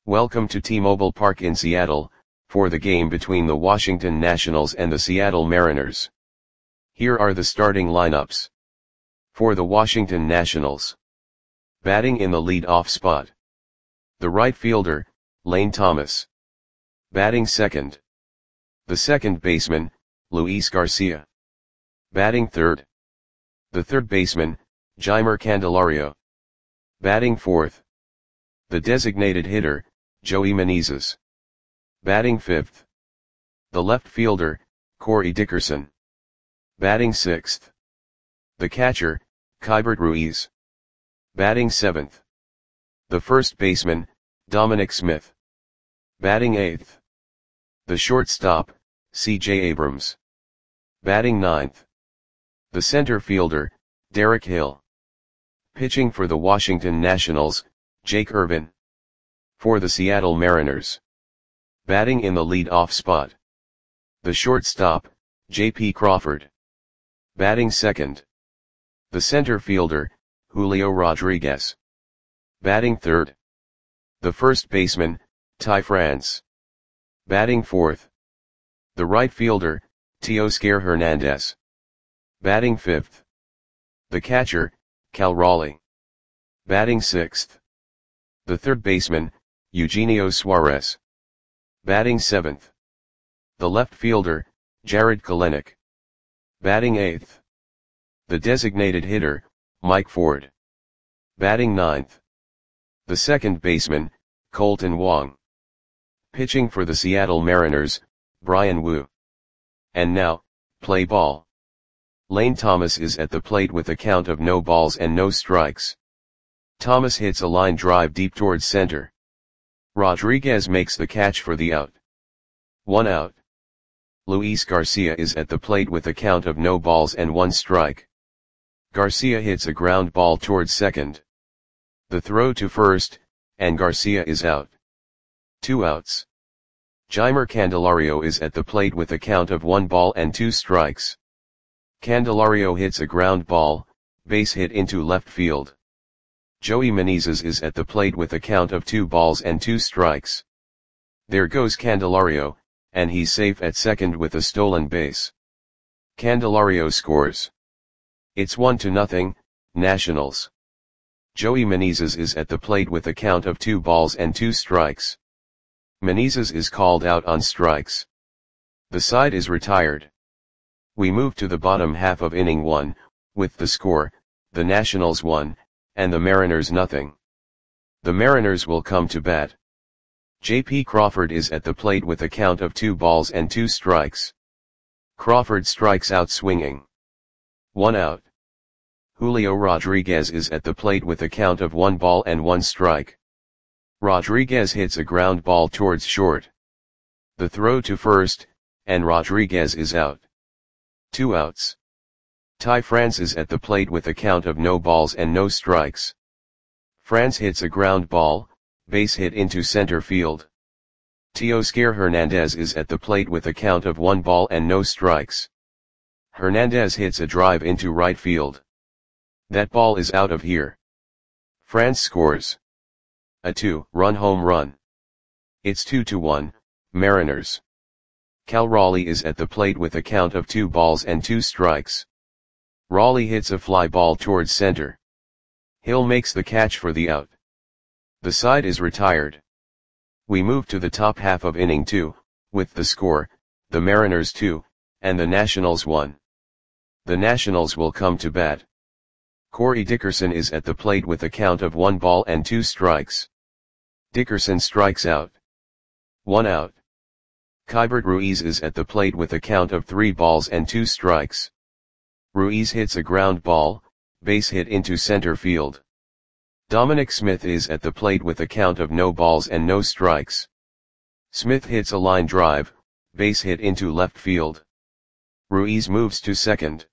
Welcome to T-Mobile Park in Seattle, for the game between the Washington Nationals and the Seattle Mariners. Here are the starting lineups. For the Washington Nationals. Batting in the lead-off spot. The right fielder, Lane Thomas. Batting second. The second baseman, Luis Garcia. Batting third. The third baseman, Jeimer Candelario. Batting fourth. The designated hitter, Joey Meneses. Batting fifth. The left fielder, Corey Dickerson. Batting sixth. The catcher, Keibert Ruiz. Batting seventh. The first baseman, Dominic Smith. Batting eighth. The shortstop, C.J. Abrams. Batting ninth. The center fielder, Derek Hill. Pitching for the Washington Nationals, Jake Irvin. For the Seattle Mariners. Batting in the lead-off spot. The shortstop, J.P. Crawford. Batting second. The center fielder, Julio Rodriguez. Batting third. The first baseman, Ty France. Batting fourth. The right fielder, Teoscar Hernandez. Batting fifth. The catcher, Cal Raleigh. Batting sixth. The third baseman, Eugenio Suarez. Batting seventh. The left fielder, Jarred Kelenic. Batting eighth. The designated hitter, Mike Ford. Batting ninth. The second baseman, Colton Wong. Pitching for the Seattle Mariners, Bryan Woo. And now, play ball. Lane Thomas is at the plate with a count of no balls and no strikes. Thomas hits a line drive deep towards center. Rodriguez makes the catch for the out. 1 out. Luis Garcia is at the plate with a count of no balls and 1 strike. Garcia hits a ground ball towards second. The throw to first, and Garcia is out. 2 outs. Jeimer Candelario is at the plate with a count of 1 ball and 2 strikes. Candelario hits a ground ball, base hit into left field. Joey Meneses is at the plate with a count of 2 balls and 2 strikes. There goes Candelario, and he's safe at second with a stolen base. Candelario scores. It's 1-0, Nationals. Joey Meneses is at the plate with a count of 2 balls and 2 strikes. Meneses is called out on strikes. The side is retired. We move to the bottom half of inning 1, with the score, the Nationals 1, and the Mariners nothing. The Mariners will come to bat. J.P. Crawford is at the plate with a count of 2 balls and 2 strikes. Crawford strikes out swinging. 1 out. Julio Rodriguez is at the plate with a count of 1 ball and 1 strike. Rodriguez hits a ground ball towards short. The throw to first, and Rodriguez is out. 2 outs. Ty France is at the plate with a count of no balls and no strikes. France hits a ground ball, base hit into center field. Teoscar Hernandez is at the plate with a count of 1 ball and no strikes. Hernandez hits a drive into right field. That ball is out of here. France scores a 2-run home run. It's 2-1, Mariners. Cal Raleigh is at the plate with a count of 2 balls and 2 strikes. Raleigh hits a fly ball towards center. Hill makes the catch for the out. The side is retired. We move to the top half of inning 2, with the score, the Mariners 2, and the Nationals 1. The Nationals will come to bat. Corey Dickerson is at the plate with a count of 1 ball and 2 strikes. Dickerson strikes out. 1 out. Keibert Ruiz is at the plate with a count of 3 balls and 2 strikes. Ruiz hits a ground ball, base hit into center field. Dominic Smith is at the plate with a count of no balls and no strikes. Smith hits a line drive, base hit into left field. Ruiz moves to second.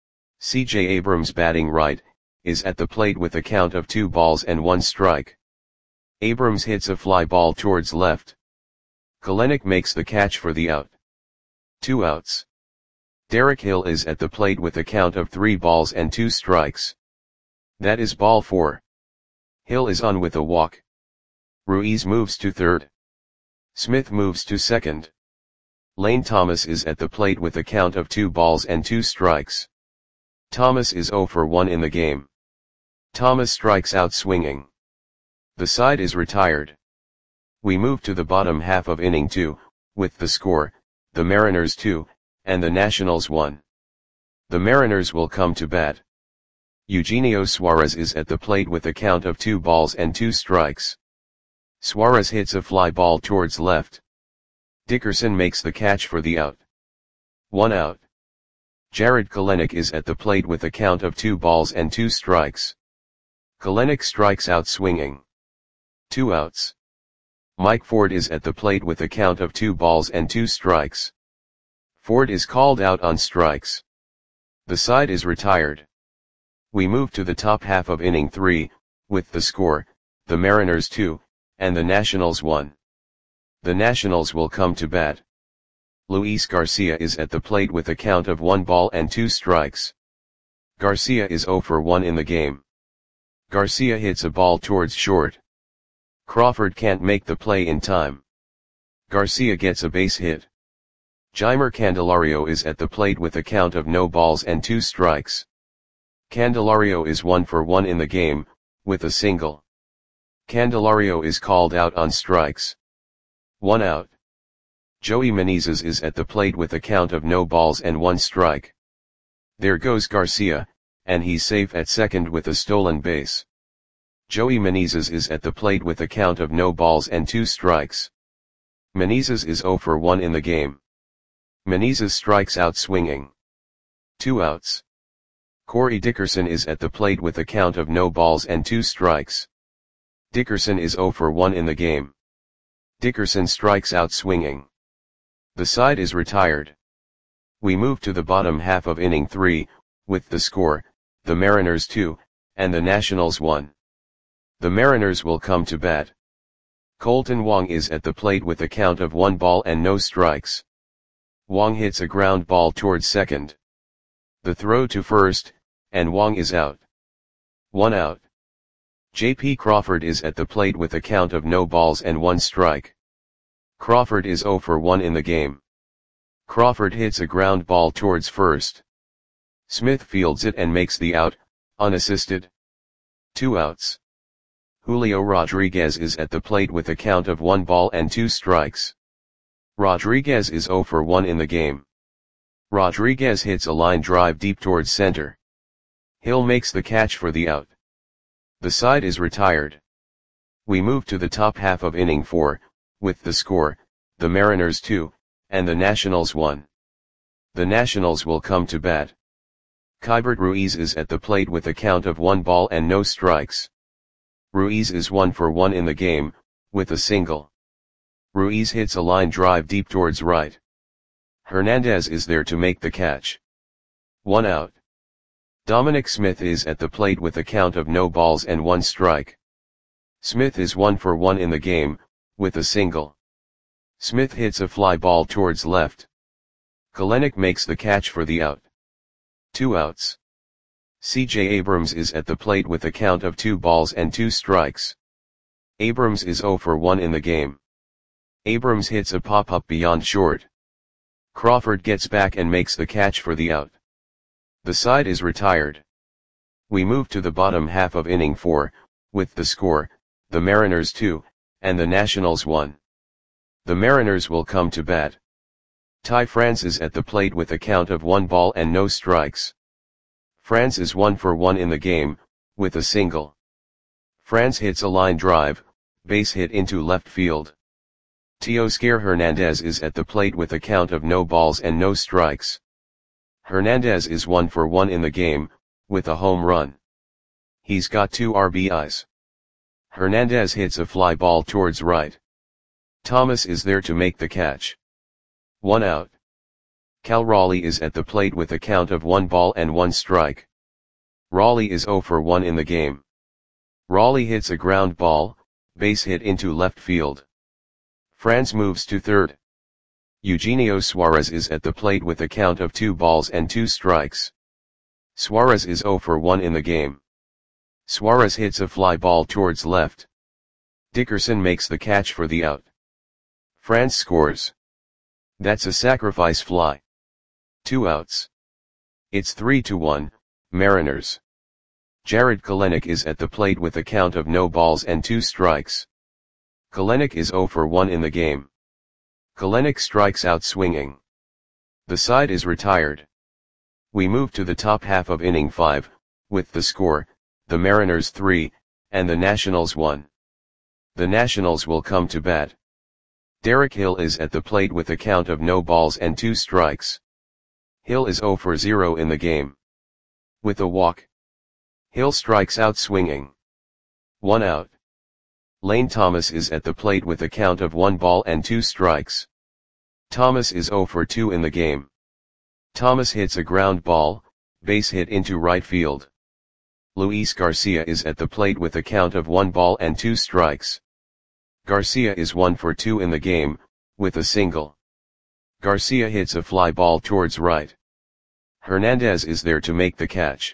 C.J. Abrams batting right, is at the plate with a count of 2 balls and 1 strike. Abrams hits a fly ball towards left. Kelenic makes the catch for the out. 2 outs. Derek Hill is at the plate with a count of 3 balls and 2 strikes. That is ball 4. Hill is on with a walk. Ruiz moves to third. Smith moves to second. Lane Thomas is at the plate with a count of 2 balls and 2 strikes. Thomas is 0 for 1 in the game. Thomas strikes out swinging. The side is retired. We move to the bottom half of inning 2, with the score, the Mariners 2, and the Nationals 1. The Mariners will come to bat. Eugenio Suarez is at the plate with a count of 2 balls and 2 strikes. Suarez hits a fly ball towards left. Dickerson makes the catch for the out. 1 out. Jarred Kelenic is at the plate with a count of 2 balls and 2 strikes. Kelenic strikes out swinging. 2 outs. Mike Ford is at the plate with a count of 2 balls and 2 strikes. Ford is called out on strikes. The side is retired. We move to the top half of inning 3, with the score, the Mariners 2, and the Nationals 1. The Nationals will come to bat. Luis Garcia is at the plate with a count of 1 ball and 2 strikes. Garcia is 0 for 1 in the game. Garcia hits a ball towards short. Crawford can't make the play in time. Garcia gets a base hit. Jeimer Candelario is at the plate with a count of no balls and 2 strikes. Candelario is 1 for 1 in the game, with a single. Candelario is called out on strikes. 1 out. Joey Menezes is at the plate with a count of no balls and 1 strike. There goes Garcia, and he's safe at second with a stolen base. Joey Menezes is at the plate with a count of no balls and 2 strikes. Menezes is 0 for 1 in the game. Menezes strikes out swinging. 2 outs. Corey Dickerson is at the plate with a count of no balls and 2 strikes. Dickerson is 0 for 1 in the game. Dickerson strikes out swinging. The side is retired. We move to the bottom half of inning 3, with the score, the Mariners 2, and the Nationals 1. The Mariners will come to bat. Colton Wong is at the plate with a count of 1 ball and no strikes. Wong hits a ground ball towards second. The throw to first, and Wong is out. 1 out. J.P. Crawford is at the plate with a count of no balls and 1 strike. Crawford is 0 for 1 in the game. Crawford hits a ground ball towards first. Smith fields it and makes the out, unassisted. 2 outs. Julio Rodriguez is at the plate with a count of 1 ball and 2 strikes. Rodriguez is 0 for 1 in the game. Rodriguez hits a line drive deep towards center. Hill makes the catch for the out. The side is retired. We move to the top half of inning 4, with the score, the Mariners 2, and the Nationals 1. The Nationals will come to bat. Keibert Ruiz is at the plate with a count of 1 ball and no strikes. Ruiz is 1 for 1 in the game, with a single. Ruiz hits a line drive deep towards right. Hernandez is there to make the catch. 1 out. Dominic Smith is at the plate with a count of no balls and 1 strike. Smith is 1 for 1 in the game, with a single. Smith hits a fly ball towards left. Kelenic makes the catch for the out. 2 outs. C.J. Abrams is at the plate with a count of 2 balls and 2 strikes. Abrams is 0 for 1 in the game. Abrams hits a pop-up beyond short. Crawford gets back and makes the catch for the out. The side is retired. We move to the bottom half of inning 4, with the score, the Mariners 2, and the Nationals 1. The Mariners will come to bat. Ty France is at the plate with a count of 1 ball and no strikes. France is 1 for 1 in the game, with a single. France hits a line drive, base hit into left field. Teoscar Hernandez is at the plate with a count of no balls and no strikes. Hernandez is 1 for 1 in the game, with a home run. He's got 2 RBIs. Hernandez hits a fly ball towards right. Thomas is there to make the catch. 1 out. Cal Raleigh is at the plate with a count of 1 ball and 1 strike. Raleigh is 0 for 1 in the game. Raleigh hits a ground ball, base hit into left field. France moves to third. Eugenio Suarez is at the plate with a count of 2 balls and 2 strikes. Suarez is 0 for 1 in the game. Suarez hits a fly ball towards left. Dickerson makes the catch for the out. France scores. That's a sacrifice fly. 2 outs. It's 3-1, Mariners. Jarred Kelenic is at the plate with a count of no balls and 2 strikes. Kelenic is 0 for 1 in the game. Kelenic strikes out swinging. The side is retired. We move to the top half of inning 5, with the score, the Mariners 3, and the Nationals 1. The Nationals will come to bat. Derek Hill is at the plate with a count of no balls and 2 strikes. Hill is 0 for 0 in the game. With a walk, Hill strikes out swinging. 1 out. Lane Thomas is at the plate with a count of 1 ball and 2 strikes. Thomas is 0 for 2 in the game. Thomas hits a ground ball, base hit into right field. Luis Garcia is at the plate with a count of 1 ball and 2 strikes. Garcia is 1 for 2 in the game, with a single. Garcia hits a fly ball towards right. Hernandez is there to make the catch.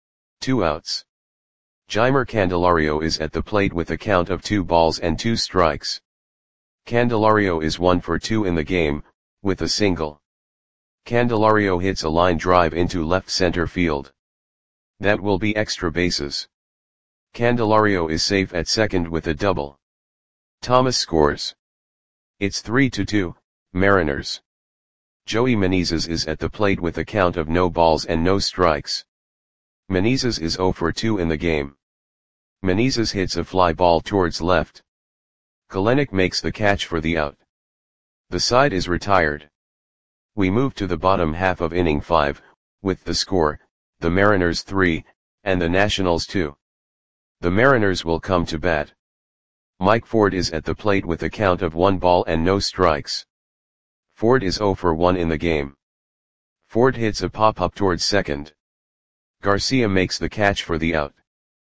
2 outs. Jeimer Candelario is at the plate with a count of 2 balls and 2 strikes. Candelario is 1 for 2 in the game, with a single. Candelario hits a line drive into left center field. That will be extra bases. Candelario is safe at second with a double. Thomas scores. It's 3-2, Mariners. Joey Menezes is at the plate with a count of no balls and no strikes. Menezes is 0 for 2 in the game. Menezes hits a fly ball towards left. Kelenic makes the catch for the out. The side is retired. We move to the bottom half of inning 5, with the score, the Mariners 3, and the Nationals 2. The Mariners will come to bat. Mike Ford is at the plate with a count of 1 ball and no strikes. Ford is 0 for 1 in the game. Ford hits a pop-up towards second. Garcia makes the catch for the out.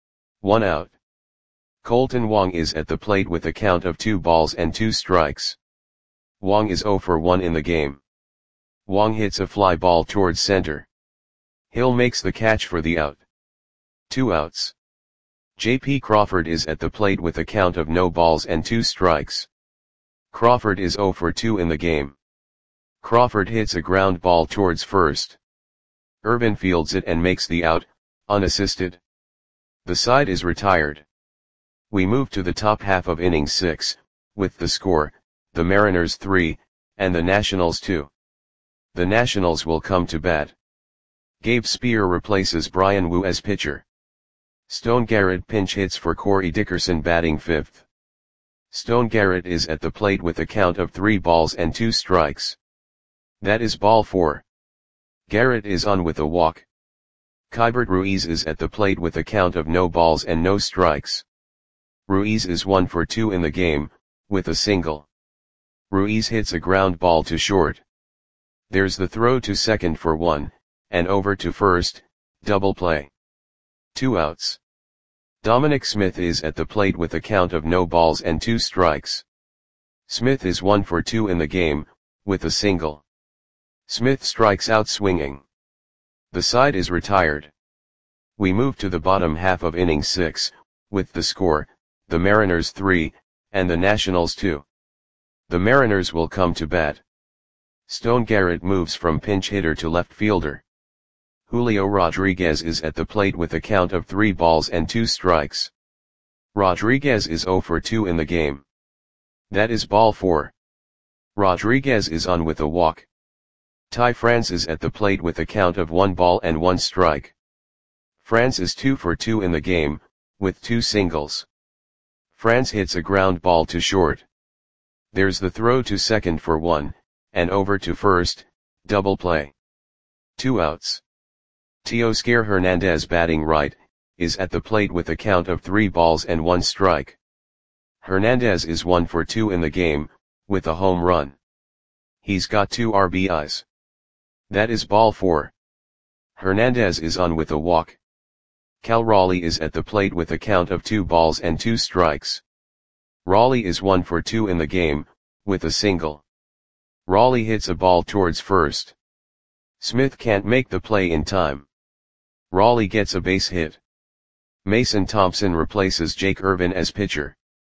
1 out. Colton Wong is at the plate with a count of 2 balls and 2 strikes. Wong is 0 for 1 in the game. Wong hits a fly ball towards center. Hill makes the catch for the out. 2 outs. J.P. Crawford is at the plate with a count of no balls and 2 strikes. Crawford is 0 for 2 in the game. Crawford hits a ground ball towards first. Irvin fields it and makes the out, unassisted. The side is retired. We move to the top half of inning 6, with the score, the Mariners 3, and the Nationals 2. The Nationals will come to bat. Gabe Spear replaces Brian Wu as pitcher. Stone Garrett pinch hits for Corey Dickerson batting 5th. Stone Garrett is at the plate with a count of 3 balls and 2 strikes. That is ball 4. Garrett is on with a walk. Keibert Ruiz is at the plate with a count of no balls and no strikes. Ruiz is 1 for 2 in the game, with a single. Ruiz hits a ground ball to short. There's the throw to second for 1, and over to first, double play. 2 outs. Dominic Smith is at the plate with a count of no balls and 2 strikes. Smith is 1 for 2 in the game, with a single. Smith strikes out swinging. The side is retired. We move to the bottom half of inning 6, with the score, the Mariners 3, and the Nationals 2. The Mariners will come to bat. Stone Garrett moves from pinch hitter to left fielder. Julio Rodriguez is at the plate with a count of 3 balls and 2 strikes. Rodriguez is 0 for 2 in the game. That is ball 4. Rodriguez is on with a walk. Ty France is at the plate with a count of 1 ball and 1 strike. France is 2 for 2 in the game, with 2 singles. France hits a ground ball to short. There's the throw to second for 1, and over to first, double play. 2 outs. Teoscar Hernandez batting right, is at the plate with a count of 3 balls and 1 strike. Hernandez is 1 for 2 in the game, with a home run. He's got 2 RBIs. That is ball 4. Hernandez is on with a walk. Cal Raleigh is at the plate with a count of 2 balls and 2 strikes. Raleigh is 1 for 2 in the game, with a single. Raleigh hits a ball towards first. Smith can't make the play in time. Raleigh gets a base hit. Mason Thompson replaces Jake Irvin as pitcher.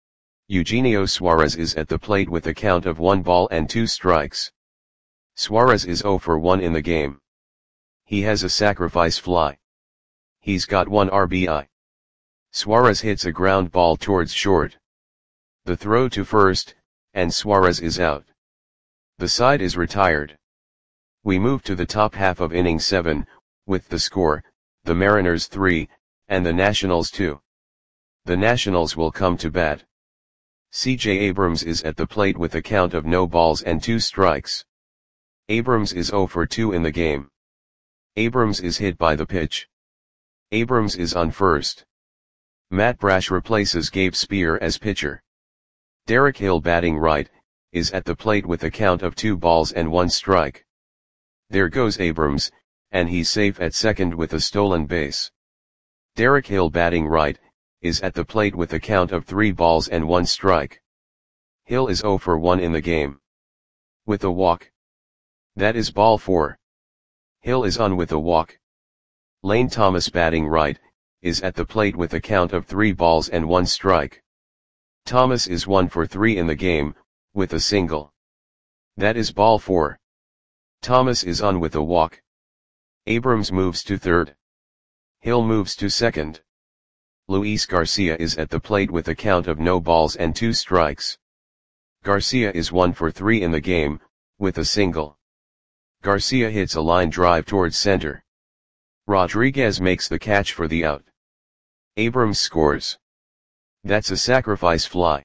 Eugenio Suarez is at the plate with a count of 1 ball and 2 strikes. Suarez is 0 for 1 in the game. He has a sacrifice fly. He's got 1 RBI. Suarez hits a ground ball towards short. The throw to first, and Suarez is out. The side is retired. We move to the top half of inning 7, with the score, the Mariners 3, and the Nationals 2. The Nationals will come to bat. C.J. Abrams is at the plate with a count of no balls and 2 strikes. Abrams is 0 for 2 in the game. Abrams is hit by the pitch. Abrams is on first. Matt Brash replaces Gabe Spear as pitcher. Derek Hill, batting right, is at the plate with a count of 2 balls and 1 strike. There goes Abrams, and he's safe at second with a stolen base. Derek Hill, batting right, is at the plate with a count of 3 balls and 1 strike. Hill is 0 for 1 in the game. With a walk. That is ball 4. Hill is on with a walk. Lane Thomas, batting right, is at the plate with a count of 3 balls and 1 strike. Thomas is 1 for 3 in the game, with a single. That is ball 4. Thomas is on with a walk. Abrams moves to third. Hill moves to second. Luis Garcia is at the plate with a count of no balls and 2 strikes. Garcia is 1 for 3 in the game, with a single. Garcia hits a line drive towards center. Rodriguez makes the catch for the out. Abrams scores. That's a sacrifice fly.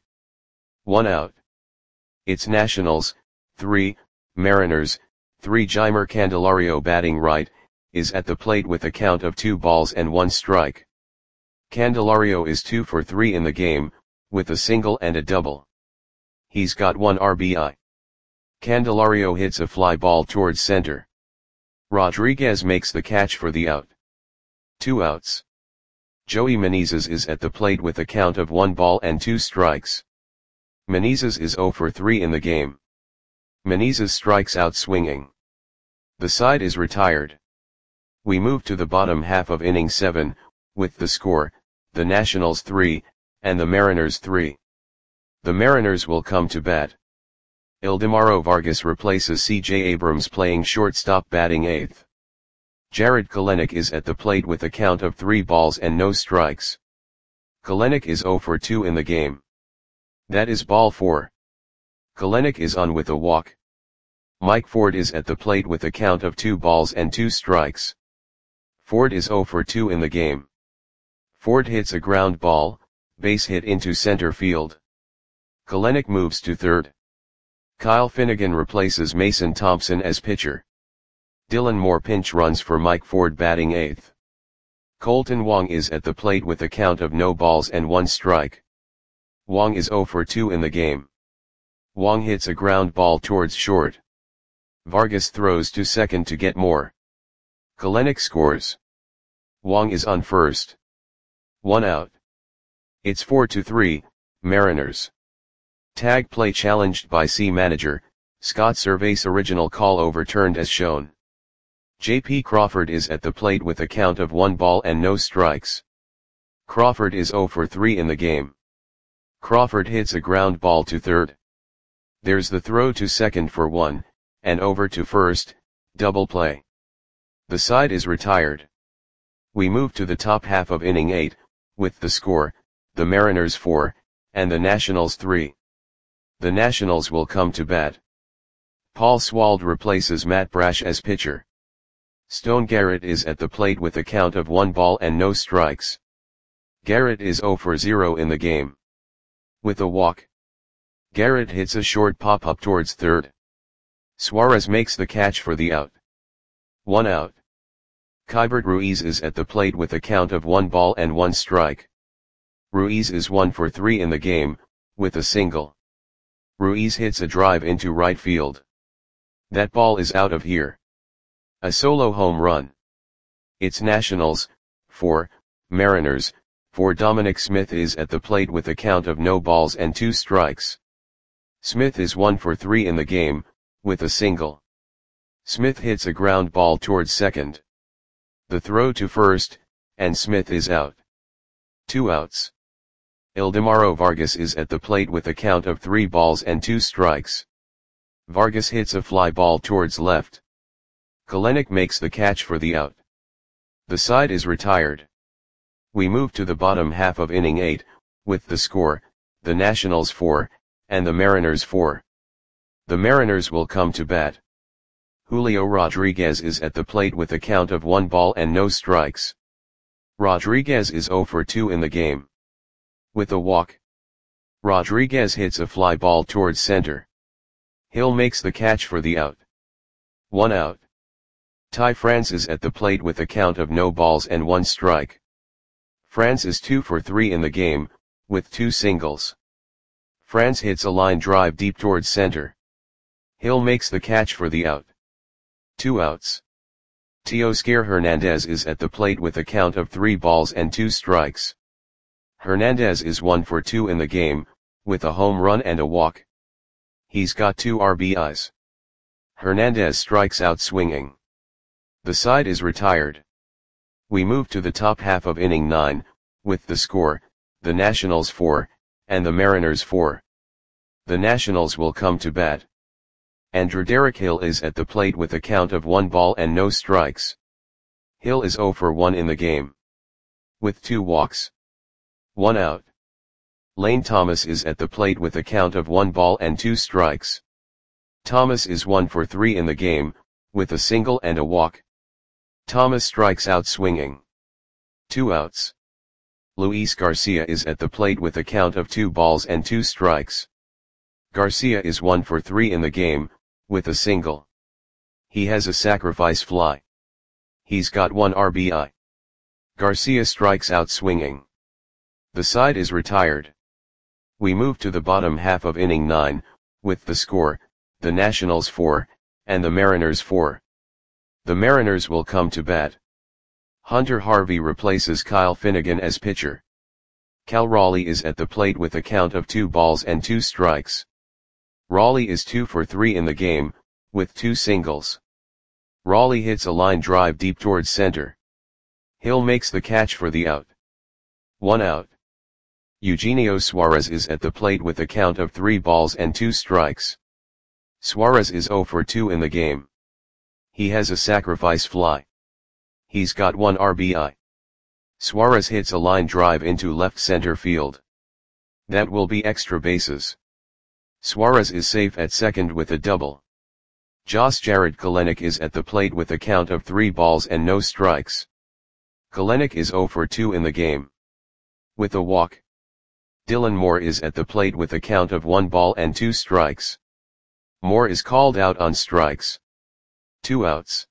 1 out. It's Nationals 3, Mariners 3. Jeimer Candelario, batting right, is at the plate with a count of 2 balls and 1 strike. Candelario is 2 for 3 in the game, with a single and a double. He's got 1 RBI. Candelario hits a fly ball towards center. Rodriguez makes the catch for the out. 2 outs. Joey Menezes is at the plate with a count of 1 ball and 2 strikes. Menezes is 0 for 3 in the game. Menezes strikes out swinging. The side is retired. We move to the bottom half of inning 7, with the score, the Nationals 3, and the Mariners 3. The Mariners will come to bat. Ildemaro Vargas replaces C.J. Abrams, playing shortstop, batting 8th. Jarred Kelenic is at the plate with a count of 3 balls and no strikes. Kelenic is 0 for 2 in the game. That is ball 4. Kelenic is on with a walk. Mike Ford is at the plate with a count of 2 balls and 2 strikes. Ford is 0 for 2 in the game. Ford hits a ground ball, base hit into center field. Kelenic moves to third. Kyle Finnegan replaces Mason Thompson as pitcher. Dylan Moore pinch runs for Mike Ford, batting 8th. Colton Wong is at the plate with a count of no balls and 1 strike. Wong is 0 for 2 in the game. Wong hits a ground ball towards short. Vargas throws to second to get more. Kelenic scores. Wong is on first. 1 out. It's 4-3, Mariners. Tag play challenged by C. Manager, Scott Servais. Original call overturned as shown. J.P. Crawford is at the plate with a count of 1 ball and no strikes. Crawford is 0 for 3 in the game. Crawford hits a ground ball to third. There's the throw to second for 1, and over to first, double play. The side is retired. We move to the top half of inning 8, with the score, the Mariners 4, and the Nationals 3. The Nationals will come to bat. Paul Swald replaces Matt Brash as pitcher. Stone Garrett is at the plate with a count of 1 ball and no strikes. Garrett is 0 for 0 in the game. With a walk. Garrett hits a short pop-up towards third. Suarez makes the catch for the out. 1 out. Keibert Ruiz is at the plate with a count of 1 ball and 1 strike. Ruiz is 1 for 3 in the game, with a single. Ruiz hits a drive into right field. That ball is out of here. A solo home run. It's Nationals 4, Mariners 4. Dominic Smith is at the plate with a count of no balls and 2 strikes. Smith is 1 for 3 in the game, with a single. Smith hits a ground ball towards second. The throw to first, and Smith is out. 2 outs. Ildemaro Vargas is at the plate with a count of 3 balls and 2 strikes. Vargas hits a fly ball towards left. Kelenic makes the catch for the out. The side is retired. We move to the bottom half of inning 8, with the score, the Nationals 4, and the Mariners 4. The Mariners will come to bat. Julio Rodriguez is at the plate with a count of 1 ball and no strikes. Rodriguez is 0 for 2 in the game. With a walk, Rodriguez hits a fly ball towards center. Hill makes the catch for the out. 1 out. Ty France is at the plate with a count of no balls and 1 strike. France is 2 for 3 in the game, with 2 singles. France hits a line drive deep towards center. Hill makes the catch for the out. 2 outs. Teoscar Hernandez is at the plate with a count of 3 balls and 2 strikes. Hernandez is 1 for 2 in the game, with a home run and a walk. He's got 2 RBIs. Hernandez strikes out swinging. The side is retired. We move to the top half of inning 9, with the score, the Nationals 4, and the Mariners 4. The Nationals will come to bat. Andrew Derek Hill is at the plate with a count of 1 ball and no strikes. Hill is 0 for 1 in the game. With 2 walks. 1 out. Lane Thomas is at the plate with a count of 1 ball and 2 strikes. Thomas is 1 for 3 in the game, with a single and a walk. Thomas strikes out swinging. 2 outs. Luis Garcia is at the plate with a count of 2 balls and 2 strikes. Garcia is 1 for 3 in the game, with a single. He has a sacrifice fly. He's got 1 RBI. Garcia strikes out swinging. The side is retired. We move to the bottom half of inning 9, with the score, the Nationals 4, and the Mariners 4. The Mariners will come to bat. Hunter Harvey replaces Kyle Finnegan as pitcher. Cal Raleigh is at the plate with a count of 2 balls and 2 strikes. Raleigh is 2 for 3 in the game, with 2 singles. Raleigh hits a line drive deep towards center. Hill makes the catch for the out. 1 out. Eugenio Suarez is at the plate with a count of 3 balls and 2 strikes. Suarez is 0 for 2 in the game. He has a sacrifice fly. He's got 1 RBI. Suarez hits a line drive into left center field. That will be extra bases. Suarez is safe at second with a double. Josh Jared Kelenic is at the plate with a count of 3 balls and no strikes. Kelenic is 0 for 2 in the game. With a walk. Dylan Moore is at the plate with a count of 1 ball and 2 strikes. Moore is called out on strikes. 2 outs.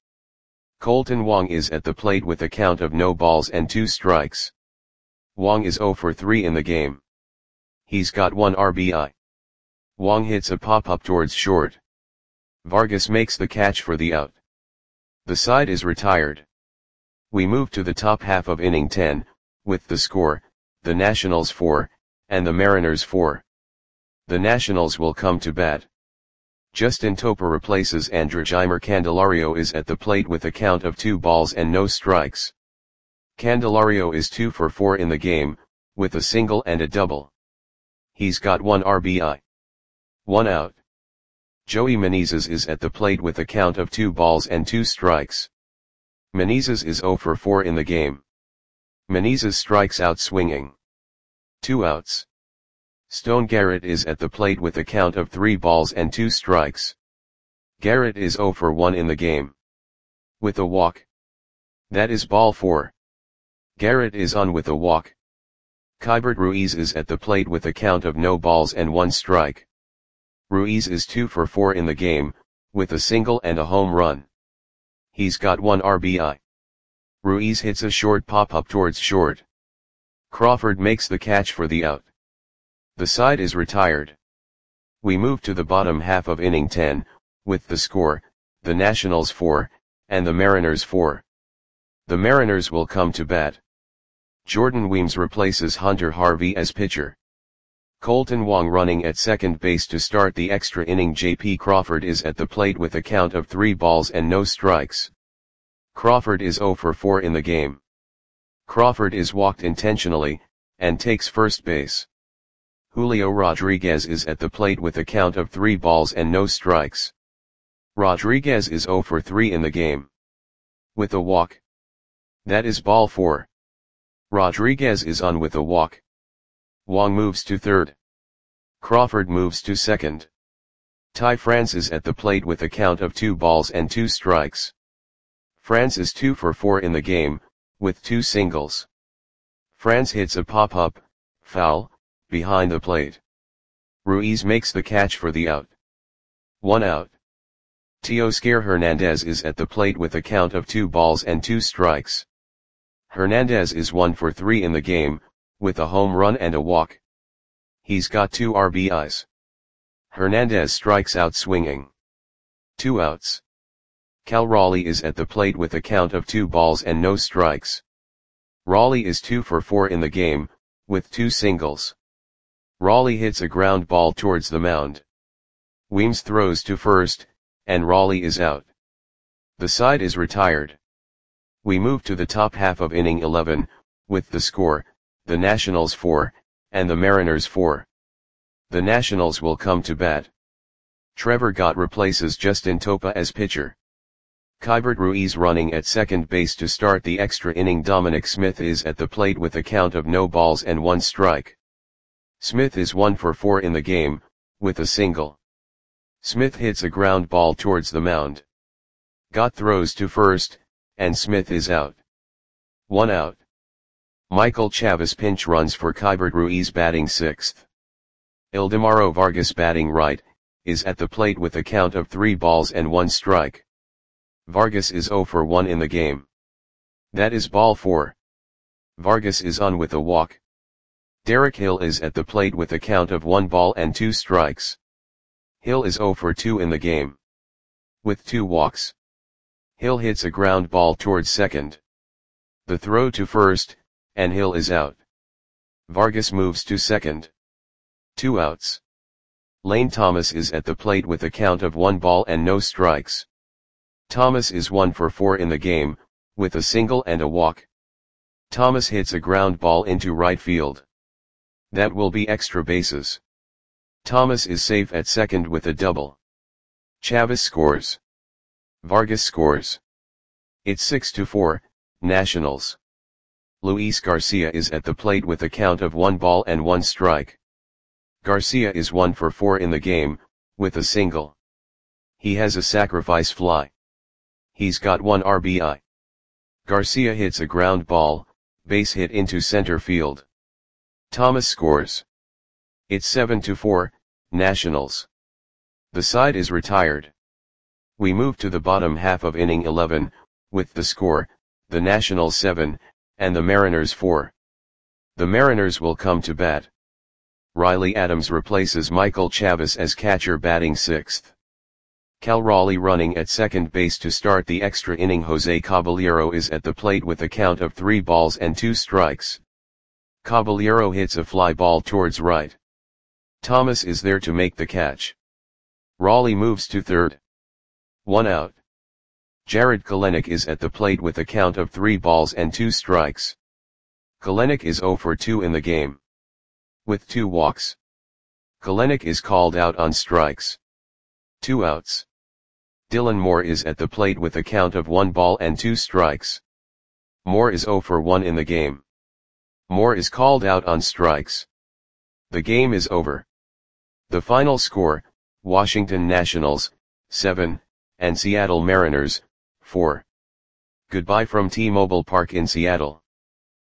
Colton Wong is at the plate with a count of no balls and 2 strikes. Wong is 0 for 3 in the game. He's got 1 RBI. Wong hits a pop-up towards short. Vargas makes the catch for the out. The side is retired. We move to the top half of inning 10, with the score, the Nationals 4, and the Mariners 4. The Nationals will come to bat. Justin Topa replaces Andrigymar Candelario is at the plate with a count of 2 balls and no strikes. Candelario is 2 for 4 in the game, with a single and a double. He's got 1 RBI. 1 out. Joey Menezes is at the plate with a count of 2 balls and 2 strikes. Menezes is 0 for 4 in the game. Menezes strikes out swinging. 2 outs. Stone Garrett is at the plate with a count of 3 balls and 2 strikes. Garrett is 0 for 1 in the game. With a walk. That is ball 4. Garrett is on with a walk. Keibert Ruiz is at the plate with a count of no balls and 1 strike. Ruiz is 2 for 4 in the game, with a single and a home run. He's got 1 RBI. Ruiz hits a short pop-up towards short. Crawford makes the catch for the out. The side is retired. We move to the bottom half of inning 10, with the score, the Nationals 4, and the Mariners 4. The Mariners will come to bat. Jordan Weems replaces Hunter Harvey as pitcher. Colton Wong running at second base to start the extra inning. J.P. Crawford is at the plate with a count of 3 balls and no strikes. Crawford is 0 for 4 in the game. Crawford is walked intentionally, and takes first base. Julio Rodriguez is at the plate with a count of 3 balls and no strikes. Rodriguez is 0 for 3 in the game. With a walk. That is ball 4. Rodriguez is on with a walk. Wong moves to third. Crawford moves to second. Ty France is at the plate with a count of 2 balls and 2 strikes. France is 2 for 4 in the game, with 2 singles. France hits a pop-up, foul, behind the plate. Ruiz makes the catch for the out. 1 out. Teoscar Hernandez is at the plate with a count of 2 balls and 2 strikes. Hernandez is 1 for 3 in the game, with a home run and a walk. He's got 2 RBIs. Hernandez strikes out swinging. 2 outs. Cal Raleigh is at the plate with a count of 2 balls and no strikes. Raleigh is 2 for 4 in the game, with 2 singles. Raleigh hits a ground ball towards the mound. Weems throws to first, and Raleigh is out. The side is retired. We move to the top half of inning 11, with the score, the Nationals 4, and the Mariners 4. The Nationals will come to bat. Trevor Gott replaces Justin Topa as pitcher. Keibert Ruiz running at second base to start the extra inning. Dominic Smith is at the plate with a count of no balls and 1 strike. Smith is 1 for 4 in the game, with a single. Smith hits a ground ball towards the mound. Gott throws to first, and Smith is out. 1 out. Michael Chavis pinch runs for Keibert Ruiz batting 6th. Ildemaro Vargas batting right, is at the plate with a count of 3 balls and 1 strike. Vargas is 0 for 1 in the game. That is ball 4. Vargas is on with a walk. Derek Hill is at the plate with a count of 1 ball and 2 strikes. Hill is 0 for 2 in the game. With 2 walks. Hill hits a ground ball towards second. The throw to first, and Hill is out. Vargas moves to second. 2 outs. Lane Thomas is at the plate with a count of 1 ball and no strikes. Thomas is 1 for 4 in the game, with a single and a walk. Thomas hits a ground ball into right field. That will be extra bases. Thomas is safe at second with a double. Chavis scores. Vargas scores. It's 6-4, Nationals. Luis Garcia is at the plate with a count of 1 ball and 1 strike. Garcia is 1 for 4 in the game, with a single. He has a sacrifice fly. He's got 1 RBI. Garcia hits a ground ball, base hit into center field. Thomas scores. It's 7-4, Nationals. The side is retired. We move to the bottom half of inning 11, with the score, the Nationals 7, and the Mariners 4. The Mariners will come to bat. Riley Adams replaces Michael Chavis as catcher batting 6th. Cal Raleigh running at second base to start the extra inning. Jose Caballero is at the plate with a count of 3 balls and 2 strikes. Caballero hits a fly ball towards right. Thomas is there to make the catch. Raleigh moves to third. 1 out. Jared Kelenic is at the plate with a count of 3 balls and 2 strikes. Kelenic is 0 for 2 in the game. With 2 walks. Kelenic is called out on strikes. 2 outs. Dylan Moore is at the plate with a count of 1 ball and 2 strikes. Moore is 0 for 1 in the game. Moore is called out on strikes. The game is over. The final score, Washington Nationals, 7, and Seattle Mariners, 4. Goodbye from T-Mobile Park in Seattle.